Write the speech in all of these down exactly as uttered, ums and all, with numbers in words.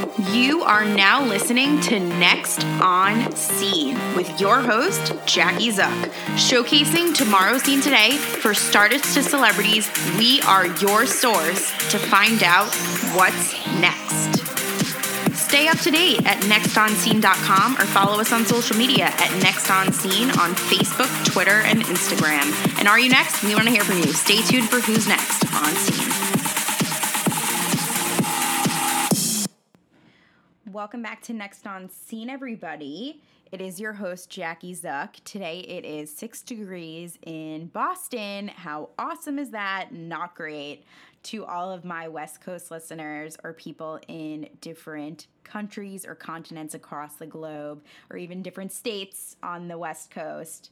You are now listening to Next on Scene with your host, Jackie Zuck. Showcasing tomorrow's scene today for startups to celebrities, we are your source to find out what's next. Stay up to date at next on scene dot com or follow us on social media at Next On Scene on Facebook, Twitter, and Instagram. And are you next? We want to hear from you. Stay tuned for who's next on Scene. Welcome back to Next on Scene, everybody. It is your host, Jackie Zuck. Today it is six degrees in Boston. How awesome is that? Not great. To all of my West Coast listeners or people in different countries or continents across the globe, or even different states on the West Coast,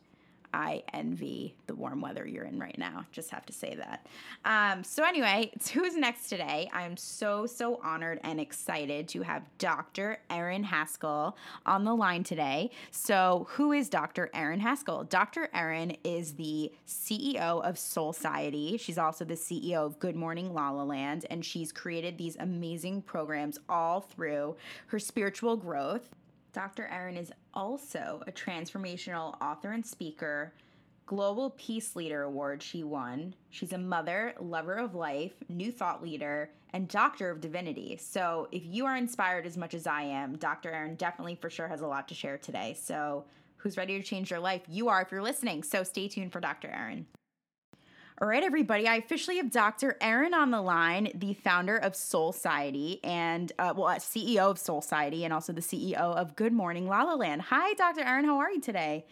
I envy the warm weather you're in right now. Just have to say that. Um, so anyway, it's who's next today. I'm so, so honored and excited to have Doctor Erin Haskell on the line today. So who is Doctor Erin Haskell? Doctor Erin is the C E O of Soulciety. She's also the C E O of Good Morning La La Land, and she's created these amazing programs all through her spiritual growth. Doctor Erin is also a transformational author and speaker, Global Peace Leader Award she won. She's a mother, lover of life, new thought leader, and doctor of divinity. So if you are inspired as much as I am, Doctor Erin definitely for sure has a lot to share today. So who's ready to change your life? You are if you're listening. So stay tuned for Doctor Erin. All right, everybody, I officially have Doctor Erin on the line, the founder of Soulciety and, uh, well, C E O of Soulciety and also the C E O of Good Morning La La Land. Hi, Doctor Erin. How are you today?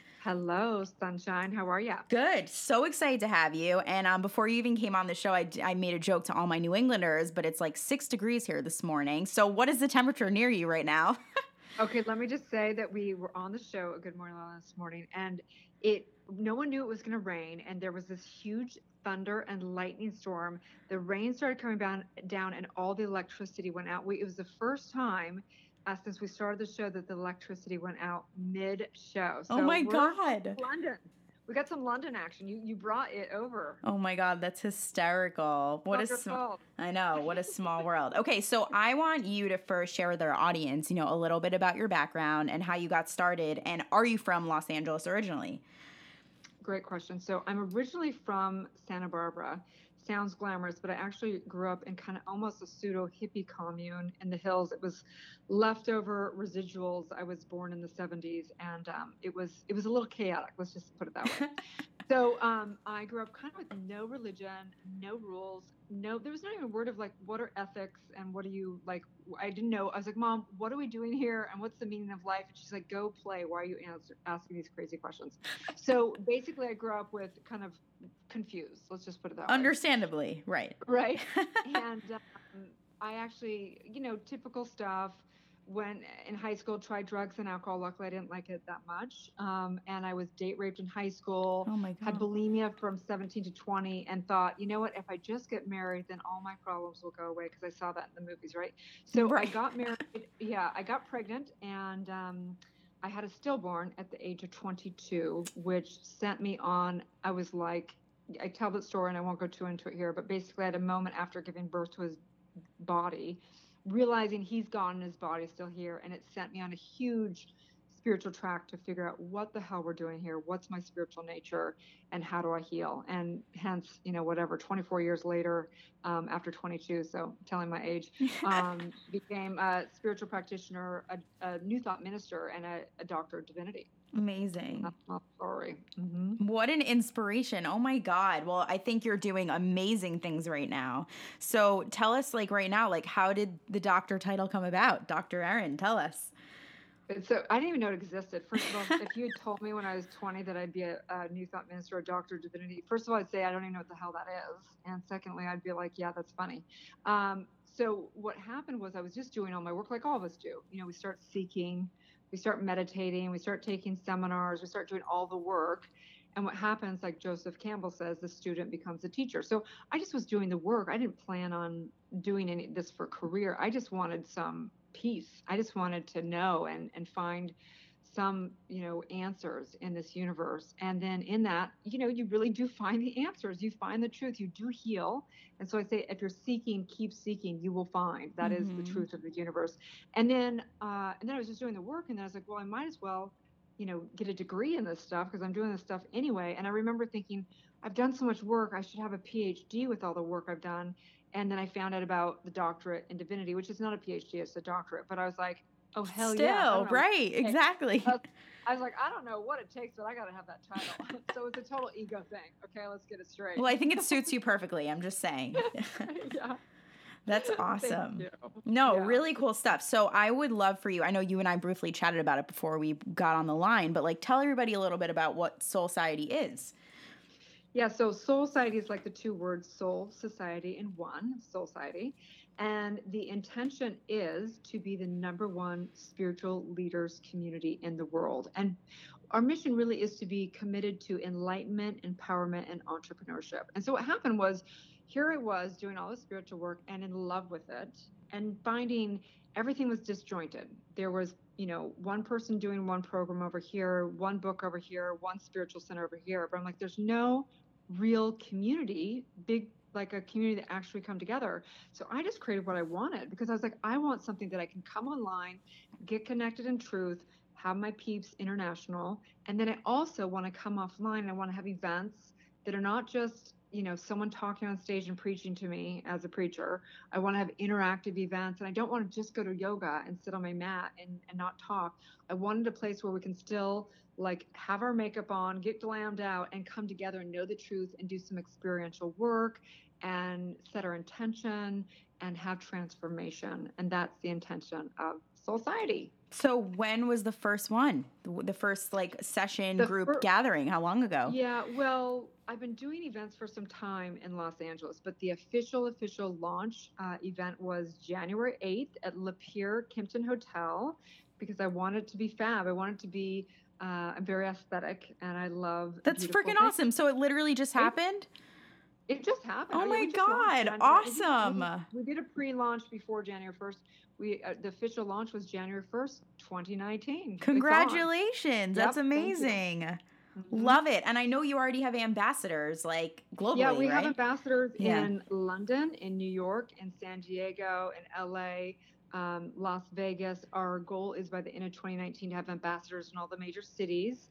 Hello, Sunshine. How are you? Good. So excited to have you. And um, before you even came on the show, I, I made a joke to all my New Englanders, but it's like six degrees here this morning. So what is the temperature near you right now? Okay, let me just say that we were on the show at Good Morning La La Land this morning, and it no one knew it was going to rain, and there was this huge thunder and lightning storm. The rain started coming down, down, and all the electricity went out. We, it was the first time uh, since we started the show that the electricity went out mid-show. So oh my we're God. in London. We got some London action. You you brought it over. Oh my God, that's hysterical. What a small, I know, what a small world. Okay, so I want you to first share with our audience, you know, a little bit about your background and how you got started. And are you from Los Angeles originally? Great question. So I'm originally from Santa Barbara. Sounds glamorous, but I actually grew up in kind of almost a pseudo hippie commune in the hills. It was leftover residuals. I was born in the seventies, and um, it was it was a little chaotic. Let's just put it that way. So um, I grew up kind of with no religion, no rules, no. There was not even a word of like, what are ethics and what are you like? I didn't know. I was like, Mom, what are we doing here? And what's the meaning of life? And she's like, go play. Why are you answer, asking these crazy questions? So basically, I grew up with kind of confused. Let's just put it that way. Understandably, right. Right. And um, I actually, you know, typical stuff. When in high school, tried drugs and alcohol. Luckily, I didn't like it that much. Um, and I was date raped in high school. Oh my God. Had bulimia from seventeen to twenty, and thought, you know what? If I just get married, then all my problems will go away, because I saw that in the movies, right? So Right. I got married. Yeah, I got pregnant, and um, I had a stillborn at the age of twenty-two, which sent me on. I was like, I tell the story, and I won't go too into it here, but basically, I had a moment after giving birth to his body, realizing he's gone and his body's still here, and it sent me on a huge spiritual track to figure out what the hell we're doing here, what's my spiritual nature, and how do I heal. And hence, you know, whatever, twenty-four years later, um, after twenty-two, so telling my age, um, became a spiritual practitioner, a, a new thought minister, and a, a doctor of divinity. Amazing. That's my story. Mm-hmm. What an inspiration. Oh my God. Well, I think you're doing amazing things right now. So tell us, like right now, like how did the doctor title come about? Doctor Erin, tell us. So I didn't even know it existed. First of all, if you had told me when I was twenty that I'd be a, a new thought minister, a doctor of divinity, first of all, I'd say, I don't even know what the hell that is. And secondly, I'd be like, yeah, that's funny. Um, so what happened was I was just doing all my work like all of us do. You know, we start seeking, we start meditating, we start taking seminars, we start doing all the work. And what happens, like Joseph Campbell says, the student becomes a teacher. So I just was doing the work. I didn't plan on doing any this for career. I just wanted some peace. I just wanted to know and and find some, you know, answers in this universe. And then in that, you know, you really do find the answers. You find the truth. You do heal. And so I say, if you're seeking, keep seeking, you will find. That is the Mm-hmm. truth of the universe. And then, uh, and then I was just doing the work, and then I was like, well, I might as well, you know, get a degree in this stuff because I'm doing this stuff anyway. And I remember thinking, I've done so much work. I should have a PhD with all the work I've done. And then I found out about the doctorate in divinity, which is not a PhD, it's a doctorate. But I was like, oh, hell Still, yeah. I don't know. right, exactly. I was, I was like, I don't know what it takes, but I got to have that title. So it's a total ego thing. Okay, let's get it straight. Well, I think it suits you perfectly. I'm just saying. Yeah. That's awesome. Thank you. No, Yeah. really cool stuff. So I would love for you, I know you and I briefly chatted about it before we got on the line, but like tell everybody a little bit about what Soul Society is. Yeah, so Soul Society is like the two words soul, society, in one, Soul Society. And the intention is to be the number one spiritual leaders community in the world. And our mission really is to be committed to enlightenment, empowerment, and entrepreneurship. And so what happened was, here I was doing all the spiritual work and in love with it, and finding everything was disjointed. There was, you know, one person doing one program over here, one book over here, one spiritual center over here. But I'm like, there's no real community, big, like a community that actually come together. So I just created what I wanted because I was like, I want something that I can come online, get connected in truth, have my peeps international. And then I also want to come offline. I want to have events that are not just, you know, someone talking on stage and preaching to me as a preacher. I want to have interactive events, and I don't want to just go to yoga and sit on my mat and, and not talk. I wanted a place where we can still like have our makeup on, get glammed out, and come together and know the truth and do some experiential work and set our intention and have transformation. And that's the intention of Soul Society. So when was the first one? The, the first like session The group fir- gathering? How long ago? Yeah, well, I've been doing events for some time in Los Angeles, but the official, official launch uh, event was January eighth at Lapeer Kimpton Hotel because I wanted to be fab. I wanted to be uh, very aesthetic, and I love That's beautiful freaking things. awesome. So it literally just happened? It just happened. Oh yeah, my we just launched God, January- we did- awesome. We, we did a pre-launch before January first. We uh, the official launch was January first, twenty nineteen. It's on. Congratulations. That's Yep, thank you. amazing. Mhm. Love it. And I know you already have ambassadors like globally, Yeah, we right? have ambassadors Yeah. in London, in New York, in San Diego, in L A, um, Las Vegas. Our goal is by the end of twenty nineteen to have ambassadors in all the major cities,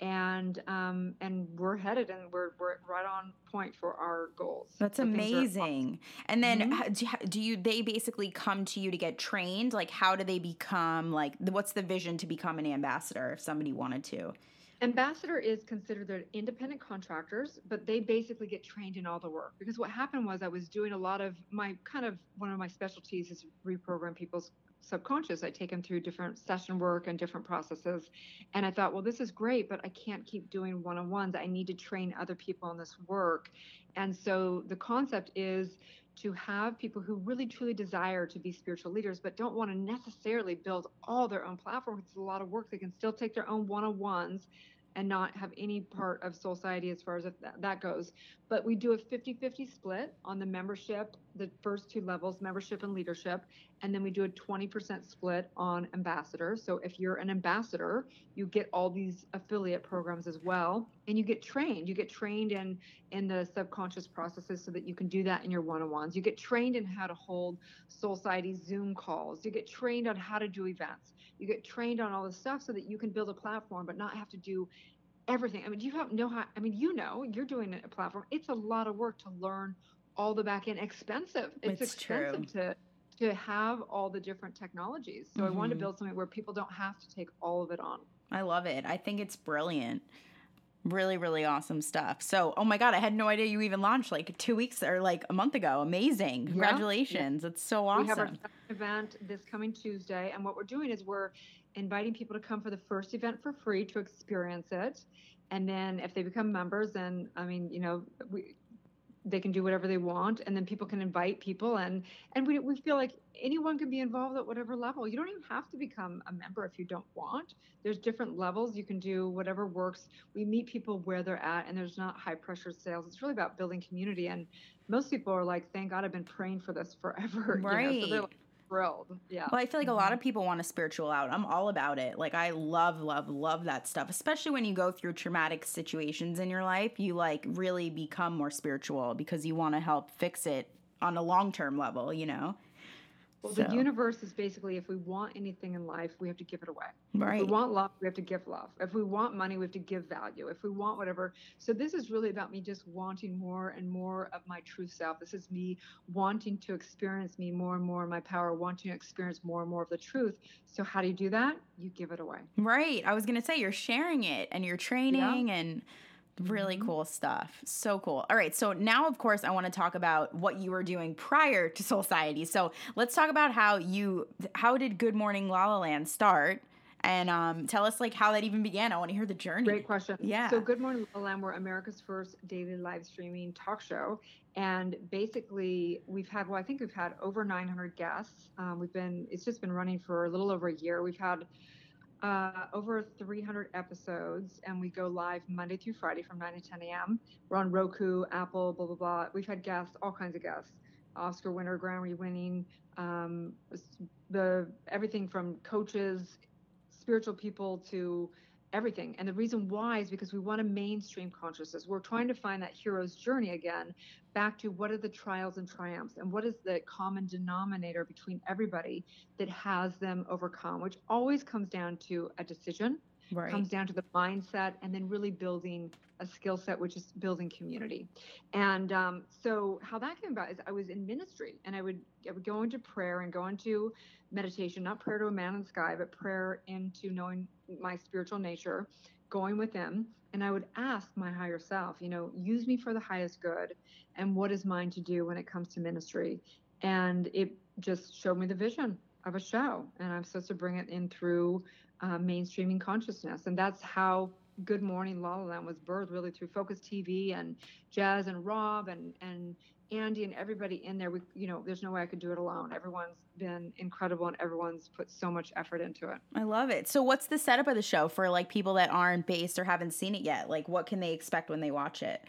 and um, and we're headed and we're we're right on point for our goals. That's So things are amazing. And then Mhm. how- do you- do you they basically come to you to get trained? Like how do they become like what's the vision to become an ambassador if somebody wanted to? Ambassador is considered they're independent contractors, but they basically get trained in all the work. Because what happened was I was doing a lot of my kind of one of my specialties is reprogram people's subconscious. I take them through different session work and different processes. And I thought, well, this is great, but I can't keep doing one-on-ones. I need to train other people on this work. And so the concept is to have people who really truly desire to be spiritual leaders, but don't want to necessarily build all their own platforms. It's a lot of work. They can still take their own one-on-ones and not have any part of Soul Society as far as that goes. But we do a fifty-fifty split on the membership, the first two levels, membership and leadership. And then we do a twenty percent split on ambassadors. So if you're an ambassador, you get all these affiliate programs as well. And you get trained. You get trained in, in the subconscious processes so that you can do that in your one-on-ones. You get trained in how to hold Soul Society Zoom calls. You get trained on how to do events. You get trained on all this stuff so that you can build a platform, but not have to do everything. I mean, you have know how, I mean, you know, you're doing a platform. It's a lot of work to learn all the back end. Expensive. It's, It's expensive true. to to have all the different technologies. So I wanted to Mhm. build something where people don't have to take all of it on. I love it. I think it's brilliant. Really, really awesome stuff. So, oh my God, I had no idea you even launched like two weeks or like a month ago. Amazing. Yeah. Congratulations. It's so awesome. We have our second event this coming Tuesday. And what we're doing is we're inviting people to come for the first event for free to experience it. And then if they become members, then, I mean, you know, we, they can do whatever they want, and then people can invite people, and and we, we feel like anyone can be involved at whatever level. You don't even have to become a member if you don't want. There's different levels. You can do whatever works. We meet people where they're at, and there's not high pressure sales. It's really about building community. And most people are like, thank God I've been praying for this forever. Right. You know? So they're like, thrilled. Yeah. Well, I feel like a lot of people want a spiritual out. I'm all about it. Like, I love, love, love that stuff, especially when you go through traumatic situations in your life. You, like, really become more spiritual because you want to help fix it on a long-term level, you know? Well, So, the universe is basically, if we want anything in life, we have to give it away. If we right. want love, we have to give love. If we want money, we have to give value. If we want whatever. So this is really about me just wanting more and more of my true self. This is me wanting to experience me more and more in my power, wanting to experience more and more of the truth. So how do you do that? You give it away. Right. I was going to say, you're sharing it and you're training Yeah. and really Mhm. cool stuff. So cool. All right. So now, of course, I want to talk about what you were doing prior to Soulciety. So let's talk about how you, how did Good Morning La La Land start? And um, tell us, like, how that even began. I want to hear the journey. Great question. Yeah. So Good Morning La La Land, we're America's first daily live streaming talk show. And basically we've had, well, I think we've had over nine hundred guests. Um, we've been, it's just been running for a little over a year. We've had uh, over three hundred episodes, and we go live Monday through Friday from nine to ten a.m. We're on Roku, Apple, blah, blah, blah. We've had guests, all kinds of guests, Oscar winner, Grammy winning, um, the everything from coaches, spiritual people to everything. And the reason why is because we want to mainstream consciousness. We're trying to find that hero's journey again, back to what are the trials and triumphs and what is the common denominator between everybody that has them overcome, which always comes down to a decision, Right. comes down to the mindset, and then really building a skill set, which is building community. And um, so how that came about is I was in ministry, and I would I would go into prayer and go into meditation, not prayer to a man in the sky, but prayer into knowing my spiritual nature, going within. And I would ask my higher self, you know, use me for the highest good. And what is mine to do when it comes to ministry? And it just showed me the vision of a show. And I'm supposed to bring it in through uh, mainstreaming consciousness. And that's how Good Morning La La Land was birthed, really through Focus T V and Jazz and Rob and, and Andy and everybody in there. We, you know, there's no way I could do it alone. Everyone's been incredible and everyone's put so much effort into it. I love it. So what's the setup of the show for, like, people that aren't based or haven't seen it yet? Like, what can they expect when they watch it?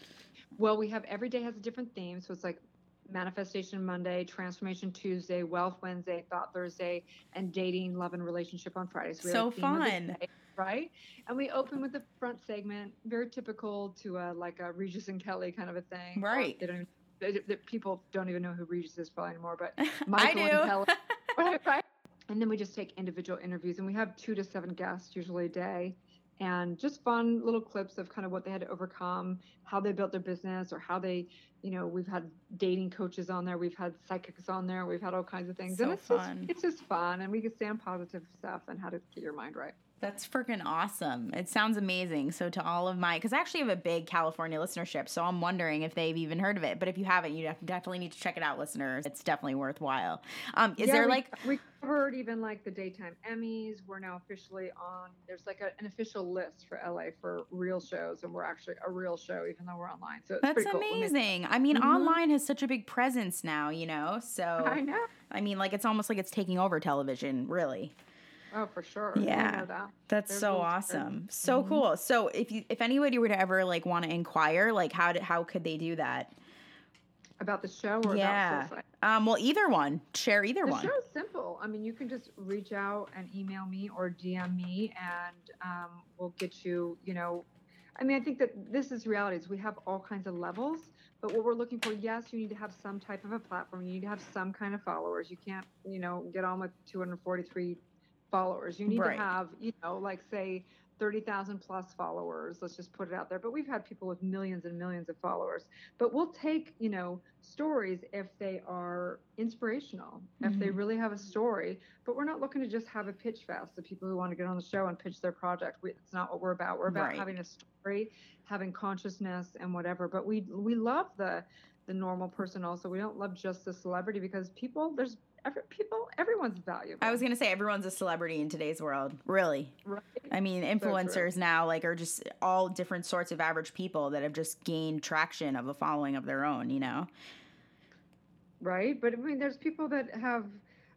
Well, we have, every day has a different theme. So it's like Manifestation Monday, Transformation Tuesday, Wealth Wednesday, Thought Thursday, and Dating, Love, and Relationship on Friday. So, we have So a theme of the fun. day, right? And we open with the front segment, very typical to a, like a Regis and Kelly kind of a thing. Right. They don't even, they, they, people don't even know who Regis is probably anymore, but I Michael do. and Kelly. Right, right. And then we just take individual interviews, and we have two to seven guests usually a day. And just fun little clips of kind of what they had to overcome, how they built their business, or how they, you know, we've had dating coaches on there, we've had psychics on there, we've had all kinds of things. So and it's fun. just it's just fun, and we can stay on positive stuff and how to get your mind right. That's freaking awesome. It sounds amazing. So to all of my, because I actually have a big California listenership, so I'm wondering if they've even heard of it. But if you haven't, you def- definitely need to check it out, listeners. It's definitely worthwhile. Um, is Yeah, there we, like, we covered even like the daytime Emmys. We're now officially on. There's like a, an official list for L A for real shows, and we're actually a real show, even though we're online. So it's that's pretty cool. amazing. I mean, Mhm. online has such a big presence now, you know? So, I know. I mean, like, it's almost like it's taking over television, really. Oh, for sure. Yeah. I know that. That's There's so rules for awesome. it. So Mhm. cool. So if you, if anybody were to ever, like, want to inquire, like, how did, how could they do that? About the show or Yeah. about Soulciety? Um, well, either one. Share either The one. show is simple. I mean, you can just reach out and email me or D M me, and um, we'll get you, you know, I mean, I think that this is reality. Is we have all kinds of levels, but what we're looking for, yes, you need to have some type of a platform. You need to have some kind of followers. You can't, you know, get on with two hundred forty-three followers. You need Right. to have, you know, like say thirty thousand plus followers. Let's just put it out there. But we've had people with millions and millions of followers. But we'll take, you know, stories if they are inspirational, if they Mhm. really have a story. But we're not looking to just have a pitch fest of people who want to get on the show and pitch their project. We, it's not what we're about. We're about Right. having a story, having consciousness and whatever. But we we love the the normal person also. We don't love just the celebrity, because people, there's every, people, everyone's valuable. I was going to say everyone's a celebrity in today's world. Really. Right? I mean, So true. influencers now, like, are just all different sorts of average people that have just gained traction of a following of their own, you know? Right? But I mean, there's people that have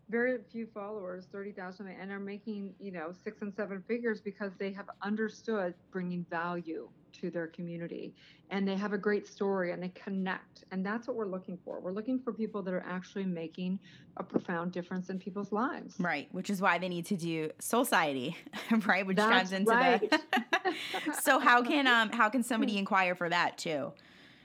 very few followers, thirty thousand, and are making, you know, six and seven figures because they have understood bringing value to their community, and they have a great story and they connect. And that's what we're looking for. We're looking for people that are actually making a profound difference in people's lives. Right, which is why they need to do Soulciety, right? Which That's turns into right. the. So how can um how can somebody inquire for that too?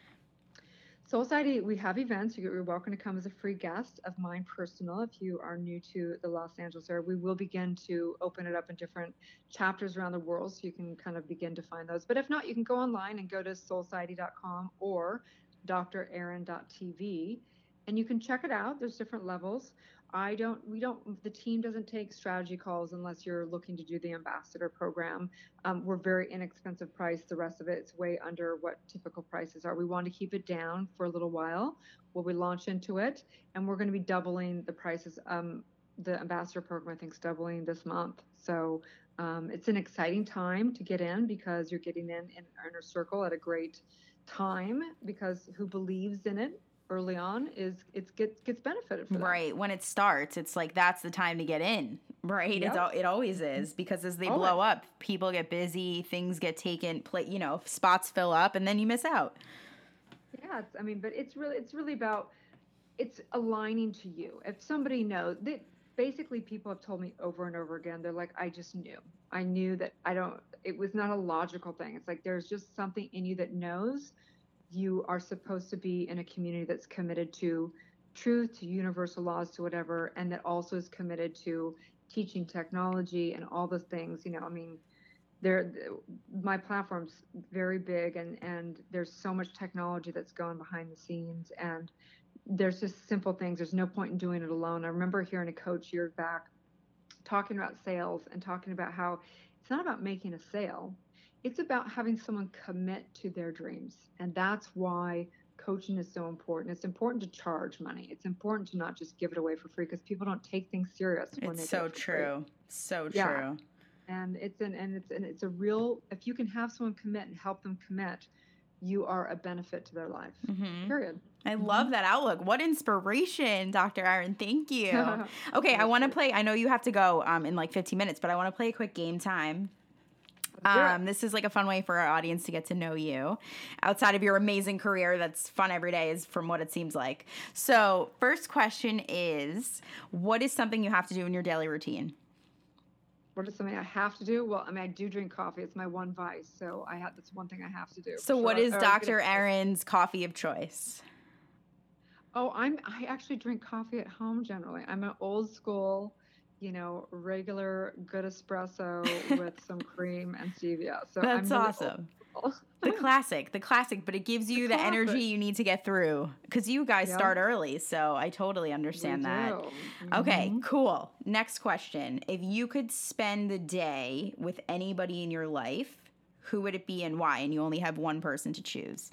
Soulciety, we have events. You're welcome to come as a free guest of mine personal if you are new to the Los Angeles area. We will begin to open it up in different chapters around the world so you can kind of begin to find those. But if not, you can go online and go to soulciety dot com or d r erin dot t v and you can check it out. There's different levels. I don't, we don't, the team doesn't take strategy calls unless you're looking to do the ambassador program. Um, we're very inexpensive price. The rest of it, it's way under what typical prices are. We want to keep it down for a little while while we launch into it. And we're going to be doubling the prices. Um, the ambassador program, I think, is doubling this month. So um, it's an exciting time to get in because you're getting in in our inner circle at a great time, because who believes in it early on is it's gets gets benefited from that. Right. When it starts, it's like that's the time to get in. Right. Yep. It's al- it always is, because as they Always. blow up, people get busy, things get taken, play, you know, spots fill up, and then you miss out. Yeah, it's, I mean, but it's really it's really about it's aligning to you. If somebody knows that, basically people have told me over and over again, they're like, I just knew. I knew that I don't, it was not a logical thing. It's like there's just something in you that knows you are supposed to be in a community that's committed to truth, to universal laws, to whatever, and that also is committed to teaching technology and all those things. You know, I mean, there, my platform's very big, and and there's so much technology that's going behind the scenes, and there's just simple things. There's no point in doing it alone. I remember hearing a coach years back talking about sales and talking about how it's not about making a sale. It's about having someone commit to their dreams. And that's why coaching is so important. It's important to charge money. It's important to not just give it away for free, because people don't take things serious when It's they so get it for true. free. So Yeah. true. And it's an and it's and it's a real, if you can have someone commit and help them commit, you are a benefit to their life. Mm-hmm. Period. I love that outlook. What inspiration, Doctor Erin. Thank you. Okay, I That's want to great. play. I know you have to go um, in like fifteen minutes, but I want to play a quick game time. Let's do it. Um, this is like a fun way for our audience to get to know you outside of your amazing career that's fun every day, is from what it seems like. So first question is, what is something you have to do in your daily routine? What is something I have to do? Well, I mean, I do drink coffee. It's my one vice. So I have, that's one thing I have to do. So for what sure. is Or Doctor get a- Erin's coffee of choice? Oh, I'm, I actually drink coffee at home generally. I'm an old school, you know, regular good espresso with some cream and stevia. So I'm That's really awesome. old school. The classic, the classic, but it gives you The the, energy classic. you need to get through, because you guys Yep. start early, so I totally understand We that. do. Okay, Mhm. cool. Next question. If you could spend the day with anybody in your life, who would it be and why? And you only have one person to choose.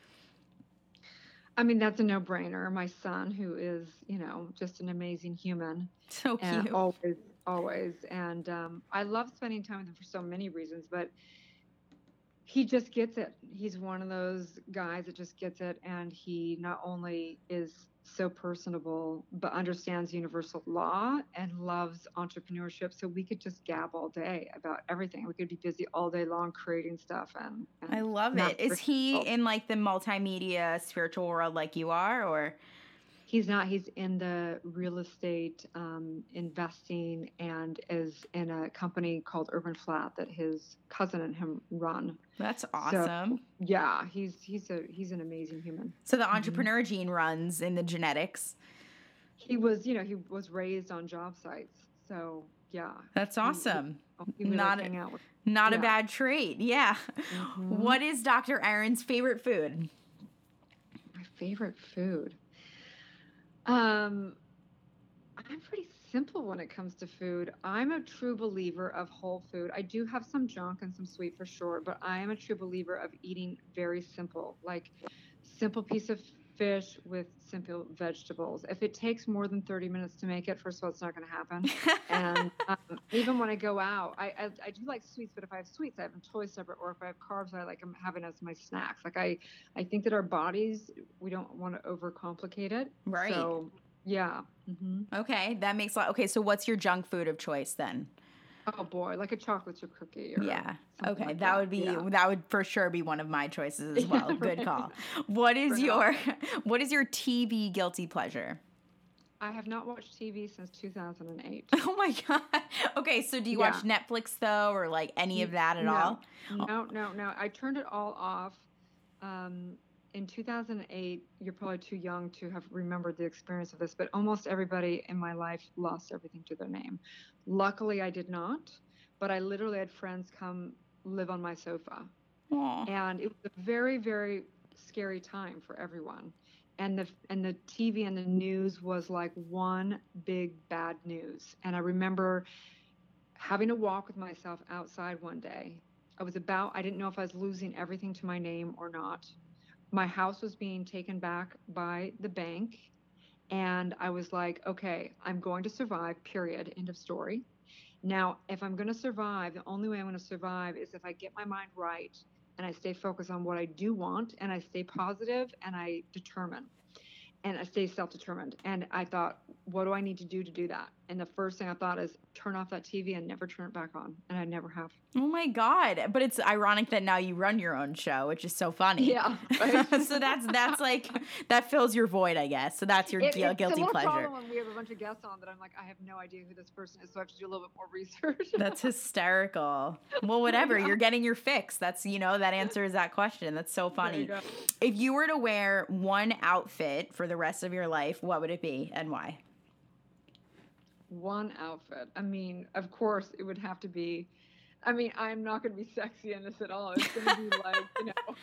I mean, that's a no-brainer. My son, who is, you know, just an amazing human. So And cute. always, always. And um, I love spending time with him for so many reasons, but he just gets it. He's one of those guys that just gets it. And he not only is so personable, but understands universal law and loves entrepreneurship. So we could just gab all day about everything. We could be busy all day long creating stuff. And, and I love not it. Is he spiritual. in like the multimedia spiritual world like you are, or? He's not. He's in the real estate um, investing, and is in a company called Urban Flat that his cousin and him run. That's So awesome. yeah, he's he's a he's an amazing human. So the entrepreneur gene runs in the genetics. He was, you know, he was raised on job sites. So yeah, That's he, he, awesome. he would Not like a- hang out with. Not a Yeah. bad trait. Yeah. Mhm. What is Doctor Erin's favorite food? My favorite food. Um, I'm pretty simple when it comes to food. I'm a true believer of whole food. I do have some junk and some sweet for sure, but I am a true believer of eating very simple, like simple piece of fish with simple vegetables. If it takes more than thirty minutes to make it, first of all, it's not going to happen. And um, even when I go out, I, I I do like sweets, but if I have sweets, I have them totally separate. Or if I have carbs, I like them having as my snacks. Like I I think that our bodies, we don't want to overcomplicate it. Right. So Yeah. hmm Okay, that makes a lot. Okay, so what's your junk food of choice then? Oh boy, like a chocolate chip cookie or Yeah. something Okay, like that that. would be Yeah. that would for sure be one of my choices as Yeah, well. Good right. call. What is Bring it on. your what is your T V guilty pleasure? I have not watched T V since two thousand eight. Oh my god. Okay, so do you watch Yeah. Netflix though or like any of N- that at No, all? Oh, no, no, no. I turned it all off. Um, in two thousand eight, you're probably too young to have remembered the experience of this, but almost everybody in my life lost everything to their name. Luckily, I did not, but I literally had friends come live on my sofa. aw. And it was a very, very scary time for everyone. And the and the T V and the news was like one big bad news. And I remember having to walk with myself outside one day. I was about, I didn't know if I was losing everything to my name or not. My house was being taken back by the bank. And I was like, okay, I'm going to survive, period. End of story. Now, if I'm going to survive, the only way I'm going to survive is if I get my mind right and I stay focused on what I do want and I stay positive and I determine and I stay self-determined. And I thought, what do I need to do to do that? And the first thing I thought is turn off that T V and never turn it back on. And I never have. Oh my god. But it's ironic that now you run your own show, which is so funny. Yeah, right. So that's that's like that fills your void, I guess. So that's your It, gui- it's a guilty little pleasure. problem when we have a bunch of guests on that I'm like, I have no idea who this person is, so I have to do a little bit more research. That's hysterical. Well, whatever. You're getting your fix. That's, you know, that answers that question. That's so There you funny. go. If you were to wear one outfit for the rest of your life, what would it be and why? One outfit. I mean, of course, it would have to be. I mean, I'm not going to be sexy in this at all. It's going to be like, you know,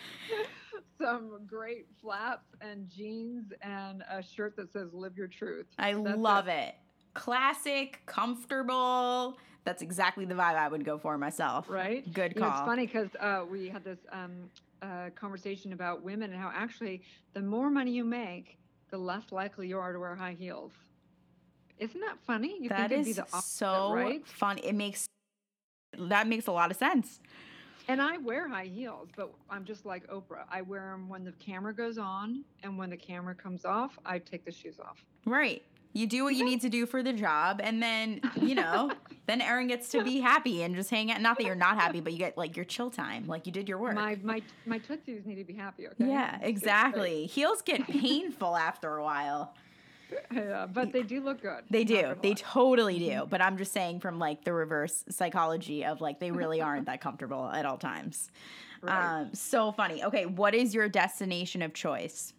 some great flats and jeans and a shirt that says "Live Your Truth." I That's love it. Classic, comfortable. That's exactly the vibe I would go for myself. Right? Good You know, it's call. funny because uh, we had this um, uh, conversation about women and how actually the more money you make, the less likely you are to wear high heels. Isn't that funny? You That think it'd be is the opposite, so right? fun. It makes that makes a lot of sense. And I wear high heels, but I'm just like Oprah. I wear them when the camera goes on, and when the camera comes off, I take the shoes off. Right. You do what you Yeah. need to do for the job, and then, you know, then Erin gets to be happy and just hang out. Not that you're not happy, but you get like your chill time, like you did your work. My my my tootsies need to be happy, okay? Yeah, It's- it's exactly. Heels get painful after a while. great. Yeah, but they do look good. They Not do. gonna They lie. totally do. But I'm just saying from like the reverse psychology of like they really aren't that comfortable at all times. Right. Um, so funny. Okay, what is your destination of choice?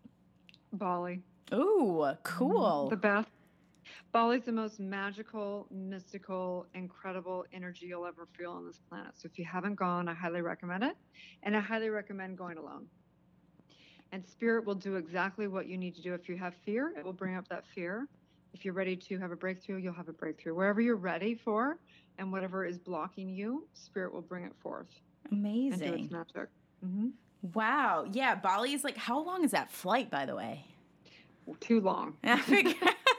Bali. Ooh, cool. The best. Bali's the most magical, mystical, incredible energy you'll ever feel on this planet. So if you haven't gone, I highly recommend it. And I highly recommend going alone. And spirit will do exactly what you need to do. If you have fear, it will bring up that fear. If you're ready to have a breakthrough, you'll have a breakthrough. Wherever you're ready for and whatever is blocking you, spirit will bring it forth and do Amazing. its magic. hmm Wow. Yeah, Bali is like, how long is that flight, by the way? Too long. I fig-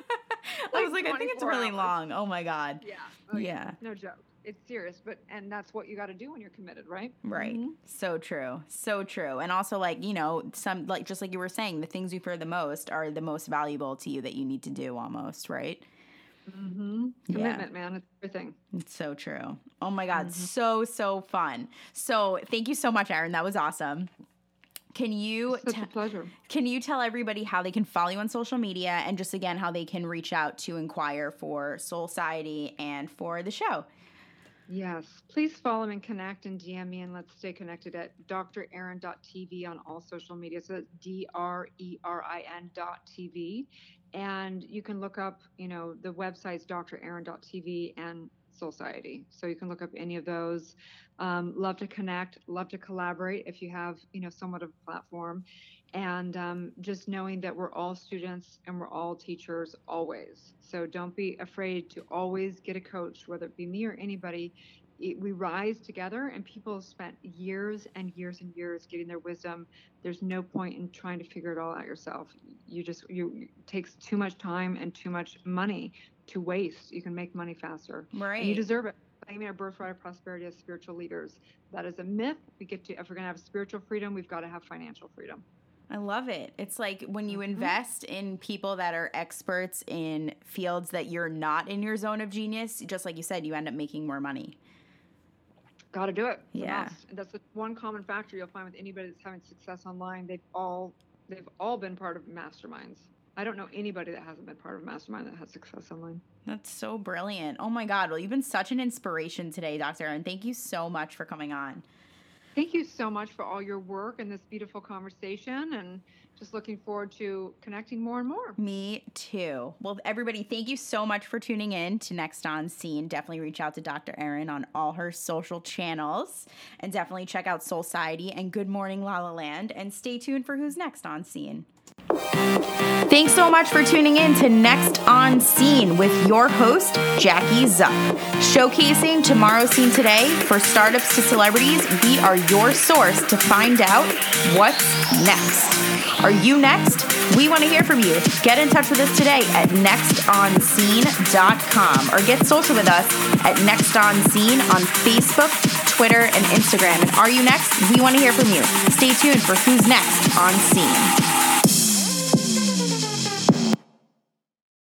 I was Like like, I think it's twenty-four really hours. long. Oh my God. Yeah. Oh, Yeah. No joke. It's serious, but and that's what you got to do when you're committed, right? Right. Mhm. So true. So true. And also like, you know, some like just like you were saying, the things you fear the most are the most valuable to you that you need to do almost, right? Mm-hmm. Yeah. Commitment, man. It's everything. It's so true. Oh my God. Mhm. So, so fun. So thank you so much, Erin. That was awesome. Can you It's such te- a pleasure. can you tell everybody how they can follow you on social media and just again how they can reach out to inquire for Soul Society and for the show? Yes. Please follow and connect and D M me and let's stay connected at d r erin dot t v on all social media. So that's D R E R I N dot T V. And you can look up, you know, the website's d r erin dot t v and Soul Society. So you can look up any of those. Um, love to connect, love to collaborate if you have, you know, somewhat of a platform. And um, just knowing that we're all students and we're all teachers always. So don't be afraid to always get a coach, whether it be me or anybody. It, we rise together, and people have spent years and years and years getting their wisdom. There's no point in trying to figure it all out yourself. You just, you, it takes too much time and too much money to waste. You can make money faster. Right. And you deserve it. Claiming our birthright of prosperity as spiritual leaders. That is a myth. We get to, if we're going to have spiritual freedom, we've got to have financial freedom. I love it. It's like when you invest in people that are experts in fields that you're not in your zone of genius, just like you said, you end up making more money. Got to do it. It's Yeah. That's the one common factor you'll find with anybody that's having success online. They've all they've all been part of masterminds. I don't know anybody that hasn't been part of a mastermind that has success online. That's so brilliant. Oh my God. Well, you've been such an inspiration today, Doctor Erin. Thank you so much for coming on. Thank you so much for all your work and this beautiful conversation, and just looking forward to connecting more and more. Me too. Well, everybody, thank you so much for tuning in to Next on Scene. Definitely reach out to Doctor Erin on all her social channels, and definitely check out Soulciety and Good Morning La La Land, and stay tuned for who's next on Scene. Thanks so much for tuning in to Next on Scene with your host, Jackie Zuck. Showcasing tomorrow's scene today, for startups to celebrities, we are your source to find out what's next. Are you next? We want to hear from you. Get in touch with us today at next on scene dot com or get social with us at Next on Scene on Facebook, Twitter, and Instagram. And are you next? We want to hear from you. Stay tuned for who's next on Scene.